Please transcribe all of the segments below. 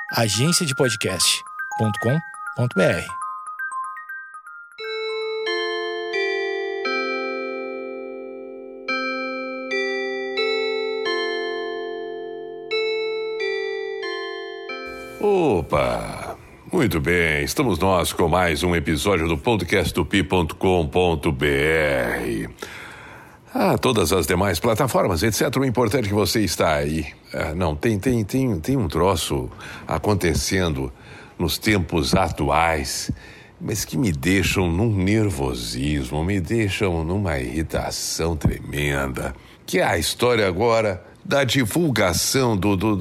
agenciadepodcast.com.br. Opa! Muito bem, estamos nós com mais um episódio do podcast do pi.com.br. Todas as demais plataformas, etc. O importante é que você está aí. Tem um troço acontecendo nos tempos atuais, mas que me deixam num nervosismo, me deixam numa irritação tremenda, que é a história agora da divulgação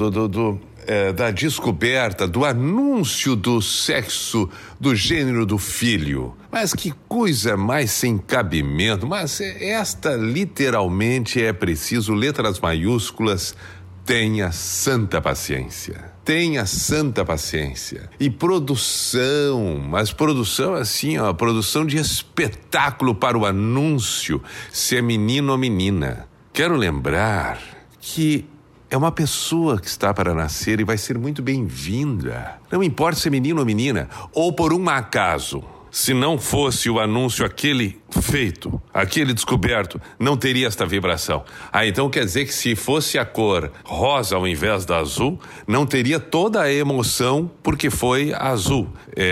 da descoberta, do anúncio do sexo, do gênero do filho. Mas que coisa mais sem cabimento. Mas esta literalmente é preciso, letras maiúsculas, tenha santa paciência. Tenha santa paciência. E produção, mas produção assim, produção de espetáculo para o anúncio, se é menino ou menina. Quero lembrar que é uma pessoa que está para nascer e vai ser muito bem-vinda. Não importa se é menino ou menina, ou por um acaso, se não fosse o anúncio aquele feito, aquele descoberto, não teria esta vibração. Então quer dizer que se fosse a cor rosa ao invés da azul, não teria toda a emoção porque foi azul.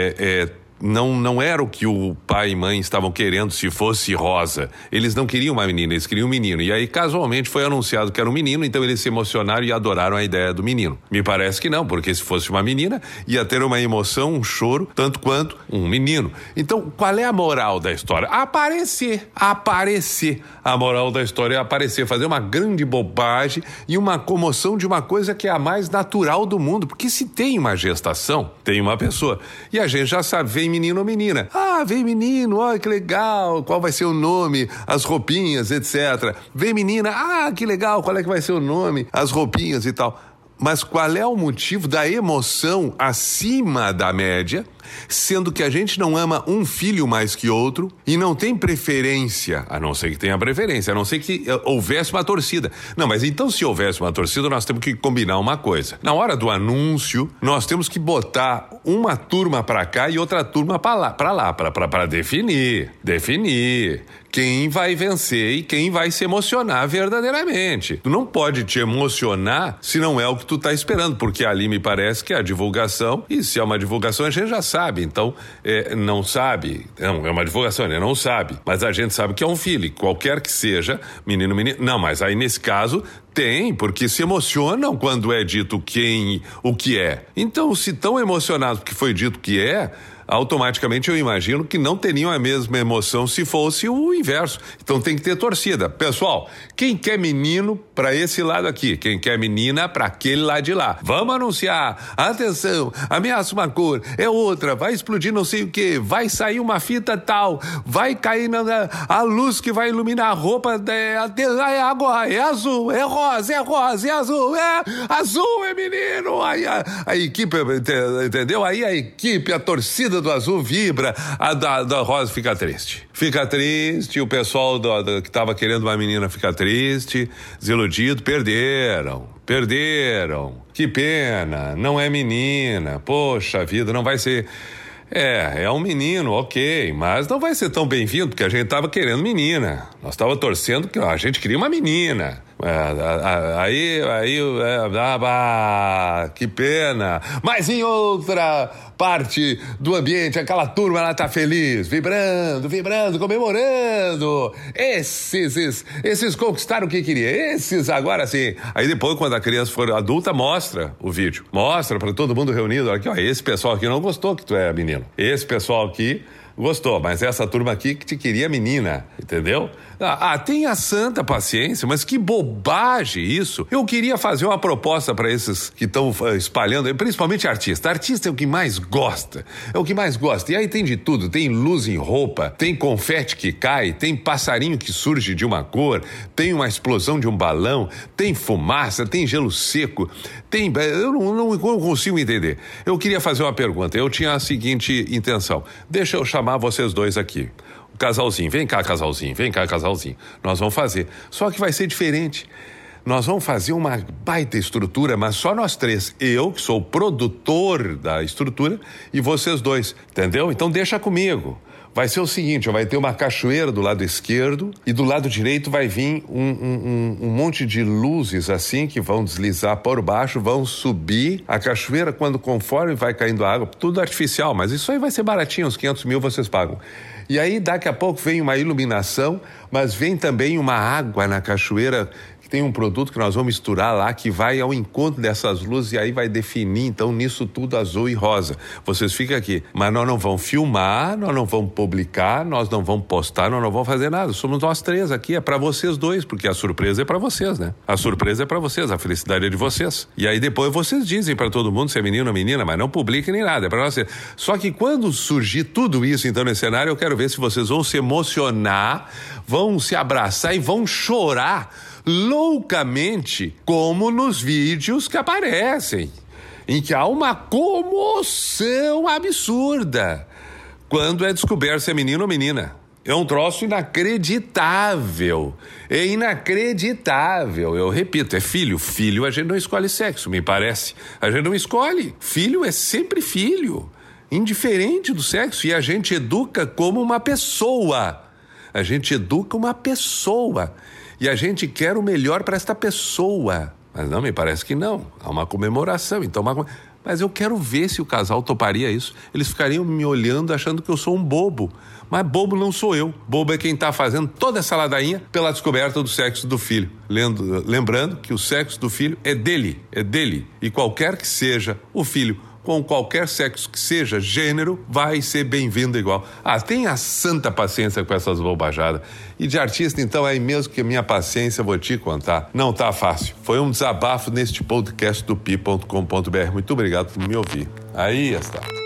Não era o que o pai e mãe estavam querendo se fosse rosa. Eles não queriam uma menina, eles queriam um menino. E aí, casualmente, foi anunciado que era um menino, então eles se emocionaram e adoraram a ideia do menino. Me parece que não, porque se fosse uma menina, ia ter uma emoção, um choro, tanto quanto um menino. Então, qual é a moral da história? Aparecer. A moral da história é aparecer, fazer uma grande bobagem e uma comoção de uma coisa que é a mais natural do mundo. Porque se tem uma gestação, tem uma pessoa. E a gente já sabe, vem menino ou menina. Vem menino, olha que legal, qual vai ser o nome, as roupinhas, etc. Vem menina, que legal, qual é que vai ser o nome, as roupinhas e tal. Mas qual é o motivo da emoção acima da média, sendo que a gente não ama um filho mais que outro e não tem preferência, a não ser que tenha preferência, a não ser que houvesse uma torcida. Não, mas então se houvesse uma torcida, nós temos que combinar uma coisa. Na hora do anúncio, nós temos que botar uma turma para cá e outra turma para lá, para definir quem vai vencer e quem vai se emocionar verdadeiramente. Tu não pode te emocionar se não é o que tu tá esperando, porque ali me parece que é a divulgação, e se é uma divulgação a gente já sabe, então não sabe, não, é uma divulgação, ele não sabe, mas a gente sabe que é um filho, qualquer que seja, menino, não, mas aí nesse caso tem, porque se emocionam quando é dito o que é. Então, se tão emocionados porque foi dito que é, automaticamente eu imagino que não teriam a mesma emoção se fosse o inverso. Então tem que ter torcida. Pessoal, quem quer menino para esse lado aqui, quem quer menina para aquele lado de lá. Vamos anunciar. Atenção, ameaça uma cor, é outra, vai explodir não sei o que, vai sair uma fita tal, vai cair a luz que vai iluminar a roupa, agora é azul, é rosa, é azul, azul é menino. Aí a equipe, entendeu? Aí a equipe, a torcida do azul vibra, a da rosa fica triste, o pessoal que estava querendo uma menina fica triste, desiludido, perderam, que pena, não é menina, poxa vida, não vai ser, é um menino, ok, mas não vai ser tão bem-vindo, porque a gente estava querendo menina, nós estávamos torcendo que a gente queria uma menina. Que pena. Mas em outra parte do ambiente, aquela turma lá tá feliz, vibrando, comemorando. Esses conquistaram o que queria. Esses agora sim. Aí depois, quando a criança for adulta, mostra o vídeo. Mostra pra todo mundo reunido. Aqui, esse pessoal aqui não gostou que tu é menino. Esse pessoal aqui gostou, mas essa turma aqui que te queria menina, entendeu? Tenha santa paciência, mas que bobagem isso. Eu queria fazer uma proposta para esses que estão espalhando, principalmente artista. Artista é o que mais gosta, E aí tem de tudo, tem luz em roupa, tem confete que cai, tem passarinho que surge de uma cor, tem uma explosão de um balão, tem fumaça, tem gelo seco, eu não consigo entender. Eu queria fazer uma pergunta, eu tinha a seguinte intenção, deixa eu chamar vocês dois aqui. Casalzinho, vem cá casalzinho, nós vamos fazer, só que vai ser diferente. Nós vamos fazer uma baita estrutura, mas só nós três. Eu, que sou o produtor da estrutura, e vocês dois, entendeu? Então deixa comigo. Vai ser o seguinte, vai ter uma cachoeira do lado esquerdo e do lado direito vai vir um monte de luzes assim que vão deslizar por baixo, vão subir a cachoeira conforme vai caindo a água, tudo artificial, mas isso aí vai ser baratinho, uns 500 mil vocês pagam. E aí daqui a pouco vem uma iluminação, mas vem também uma água na cachoeira, que tem um produto que nós vamos misturar lá, que vai ao encontro dessas luzes e aí vai definir, então, nisso tudo azul e rosa. Vocês ficam aqui, mas nós não vamos filmar, nós não vamos publicar, nós não vamos postar, nós não vamos fazer nada. Somos nós três aqui, é pra vocês dois, porque a surpresa é pra vocês, né? A surpresa é pra vocês, a felicidade é de vocês. E aí depois vocês dizem pra todo mundo se é menino ou menina, mas não publiquem nem nada, é pra nós. Só que quando surgir tudo isso, então, nesse cenário, eu quero ver se vocês vão se emocionar, vão se abraçar e vão chorar loucamente, como nos vídeos que aparecem, em que há uma comoção absurda quando é descoberto se é menino ou menina. É um troço inacreditável. É inacreditável. Eu repito, é filho. Filho a gente não escolhe sexo, me parece. A gente não escolhe. Filho é sempre filho, indiferente do sexo, e a gente educa como uma pessoa. A gente educa uma pessoa. E a gente quer o melhor para esta pessoa. Mas não, me parece que não. Há uma comemoração. Então, mas eu quero ver se o casal toparia isso. Eles ficariam me olhando achando que eu sou um bobo. Mas bobo não sou eu. Bobo é quem está fazendo toda essa ladainha pela descoberta do sexo do filho. Lembrando que o sexo do filho é dele. É dele. E qualquer que seja o filho, com qualquer sexo que seja, gênero, vai ser bem-vindo igual. Tenha santa paciência com essas bobajadas. E de artista, então, é mesmo que a minha paciência, vou te contar, não tá fácil. Foi um desabafo neste podcast do pi.com.br. Muito obrigado por me ouvir. Aí está.